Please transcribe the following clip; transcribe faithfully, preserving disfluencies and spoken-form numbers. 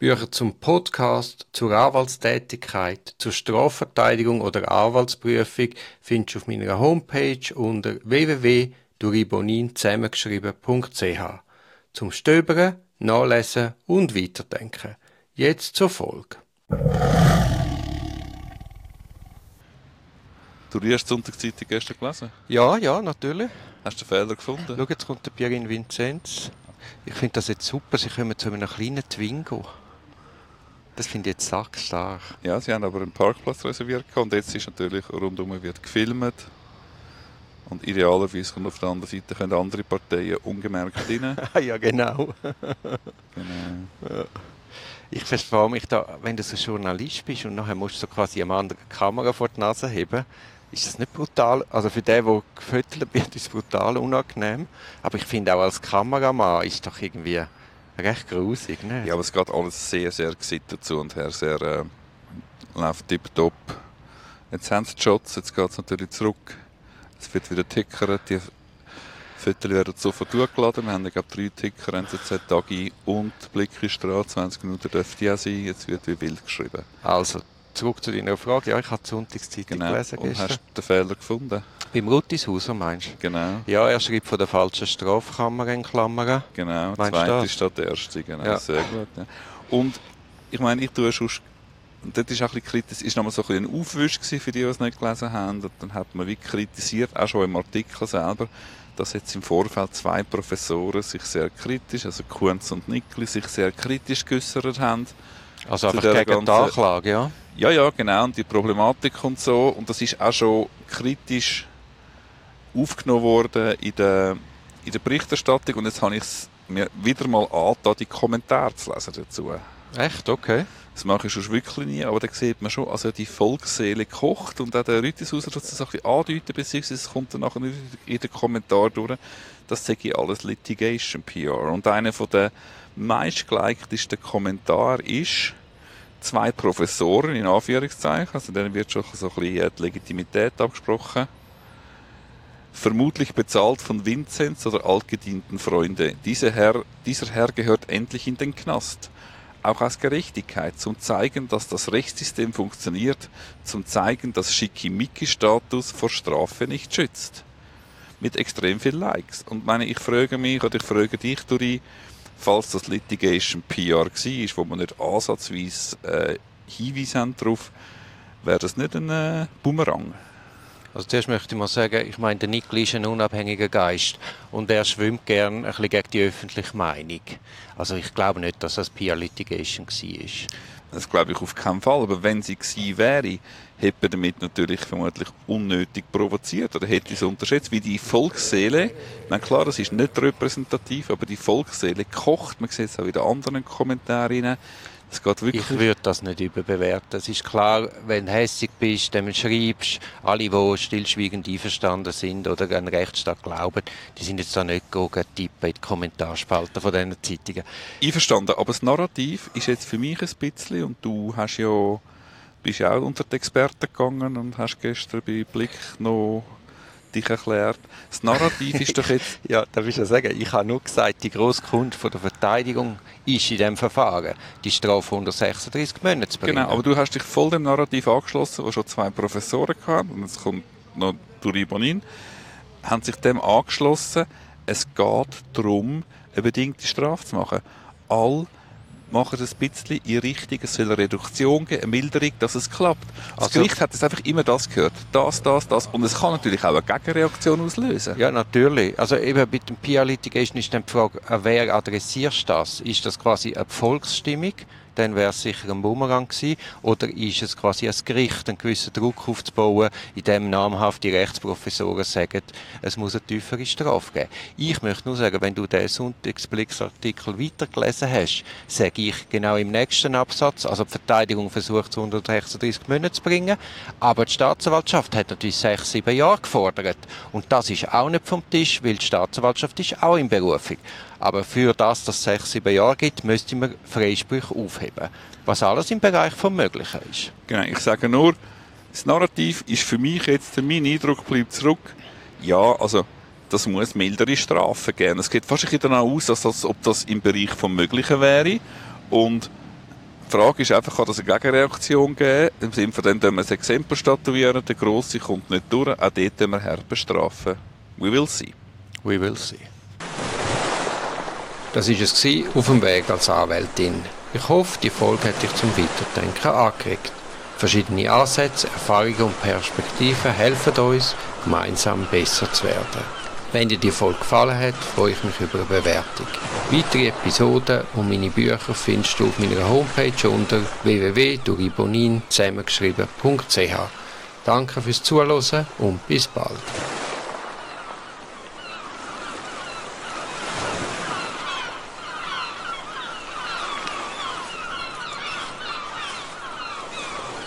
Bücher zum Podcast, zur Anwaltstätigkeit, zur Strafverteidigung oder Anwaltsprüfung findest du auf meiner Homepage unter w w w punkt duribonin zusammengeschrieben punkt c h. Zum Stöbern, Nachlesen und Weiterdenken. Jetzt zur Folge. Du hast die Sonntagszeitung gestern gelesen? Ja, ja, natürlich. Hast du einen Fehler gefunden? Schau, jetzt kommt der Pierin Vinzenz. Ich finde das jetzt super, sie kommen zu einem kleinen Twingo. Das finde ich jetzt sackstark. Ja, sie haben aber einen Parkplatz reserviert und jetzt ist natürlich rundum wird gefilmt. Und idealerweise kommt auf der anderen Seite können andere Parteien ungemerkt rein. Ja, genau. Genau. Ja. Ich verstehe mich da, wenn du so Journalist bist und nachher musst du so quasi eine andere Kamera vor die Nase heben, ist das nicht brutal? Also für den, der gefüttert wird, ist es brutal unangenehm. Aber ich finde auch als Kameramann ist es doch irgendwie recht grusig, ne? Ja, aber es geht alles sehr, sehr gesittet zu und her, sehr äh, läuft tipptopp. Jetzt haben sie die Shots, jetzt geht es natürlich zurück. Es wird wieder tickert, die Fotos werden sofort hochgeladen. Wir haben, glaube ich, drei Ticker, N Z Z, Tagi und Blick ist dran. zwanzig Minuten dürfte ja sein, jetzt wird wie wild geschrieben. Also, zurück zu deiner Frage. Ja, ich habe die Sonntagszeitung genau. gelesen und gestern. Hast du den Fehler gefunden? Beim Ruttishauser meinst du? Genau. Ja, er schreibt von der falschen Strafkammer in Klammern. Genau, Meinst zweite statt der erste. Genau, ja. Sehr gut. Ja. Und ich meine, ich tue schon, und das ist auch ein bisschen kritisch, es war nochmal so ein, ein Aufwisch für die, die es nicht gelesen haben. Und dann hat man wie kritisiert, auch schon im Artikel selber, dass jetzt im Vorfeld zwei Professoren sich sehr kritisch, also Kunz und Nickli, sich sehr kritisch geäussert haben. Also einfach gegen ganzen, die Anklage, ja? Ja, ja, genau, und die Problematik und so. Und das ist auch schon kritisch aufgenommen worden in der, in der Berichterstattung. Und jetzt habe ich es mir wieder mal angetan, die Kommentare zu lesen dazu. Echt? Okay. Das mache ich schon wirklich nie, aber da sieht man schon, also die Volksseele kocht und auch der Rüttishauser tut es ein bisschen andeuten, beziehungsweise es kommt dann nachher in den Kommentaren durch, das sage ich alles Litigation P R. Und einer von der meistgeleichtesten Kommentare ist, zwei Professoren in Anführungszeichen, also denen wird schon so ein bisschen die Legitimität abgesprochen, vermutlich bezahlt von Vinzenz oder altgedienten Freunde. Dieser Herr, dieser Herr gehört endlich in den Knast. Auch aus Gerechtigkeit, zum Zeigen, dass das Rechtssystem funktioniert, zum Zeigen, dass Schickimicki-Status vor Strafe nicht schützt. Mit extrem viel Likes. Und meine, ich frage mich, oder ich frage dich, Duri, falls das Litigation P R war, wo man nicht ansatzweise äh, Hinweise haben darauf, wäre das nicht ein äh, Bumerang? Also zuerst möchte ich mal sagen, ich meine, der Nickli ist ein unabhängiger Geist und er schwimmt gern ein bisschen gegen die öffentliche Meinung. Also ich glaube nicht, dass das P R-Litigation war. Das glaube ich auf keinen Fall, aber wenn sie gewesen wäre, hätte er damit natürlich vermutlich unnötig provoziert oder hätte es unterschätzt, wie die Volksseele, ich meine, klar, das ist nicht repräsentativ, aber die Volksseele kocht, man sieht es auch in den anderen Kommentaren. Es geht wirklich. Ich würde das nicht überbewerten. Es ist klar, wenn du hässig bist, dann schreibst, alle, die stillschweigend einverstanden sind oder an den Rechtsstaat glauben, die sind jetzt da nicht gegangen, tippen in die Kommentarspalten von diesen Zeitungen. Einverstanden, aber das Narrativ ist jetzt für mich ein bisschen, und du hast ja, bist ja auch unter die Experten gegangen und hast gestern bei Blick noch dich erklärt. Das Narrativ ist doch jetzt... Ja, da willst du ja sagen, ich habe nur gesagt, die grosse Kunst von der Verteidigung ist in diesem Verfahren, die Strafe unter sechsunddreissig Monate zu bringen. Genau, aber du hast dich voll dem Narrativ angeschlossen, wo schon zwei Professoren hatten, und jetzt kommt noch Duribonin, haben sich dem angeschlossen, es geht darum, eine bedingte Strafe zu machen. All machen es ein bisschen in Richtung, es soll eine Reduktion geben, eine Milderung, dass es klappt. Das also, Gericht hat jetzt einfach immer das gehört. Das, das, das. Und es kann natürlich auch eine Gegenreaktion auslösen. Ja, natürlich. Also eben bei dem P R-Litigation ist dann die Frage, wer adressierst das? Ist das quasi eine Volksstimmung? Dann wäre es sicher ein Bumerang gewesen. Oder ist es quasi als Gericht, einen gewissen Druck aufzubauen, in dem namhafte Rechtsprofessoren sagen, es muss eine tiefere Strafe geben. Ich möchte nur sagen, wenn du den Sonntagsblicksartikel weitergelesen hast, sage ich genau im nächsten Absatz, also die Verteidigung versucht es unter sechsunddreissig Monate zu bringen, aber die Staatsanwaltschaft hat natürlich sechs, sieben Jahre gefordert. Und das ist auch nicht vom Tisch, weil die Staatsanwaltschaft ist auch in Berufung. Aber für das, dass es sechs, sieben Jahre gibt, müsste man Freisprüche aufheben. Was alles im Bereich vom Möglichen ist. Genau, ich sage nur, das Narrativ ist für mich jetzt, mein Eindruck bleibt zurück, ja, also das muss mildere Strafen geben. Es geht fast ein bisschen danach aus, als ob das im Bereich vom Möglichen wäre. Und Frage ist einfach, kann das eine Gegenreaktion geben? Im Sinne von, dann tun wir ein Exempel statuieren, der Grosse kommt nicht durch, auch dort tun wir hart bestrafen. We will see. We will see. Das war es auf dem Weg als Anwältin. Ich hoffe, die Folge hat dich zum Weiterdenken angeregt. Verschiedene Ansätze, Erfahrungen und Perspektiven helfen uns, gemeinsam besser zu werden. Wenn dir die Folge gefallen hat, freue ich mich über eine Bewertung. Weitere Episoden und meine Bücher findest du auf meiner Homepage unter w w w punkt duribonin zusammengeschrieben punkt c h. Danke fürs Zuhören und bis bald.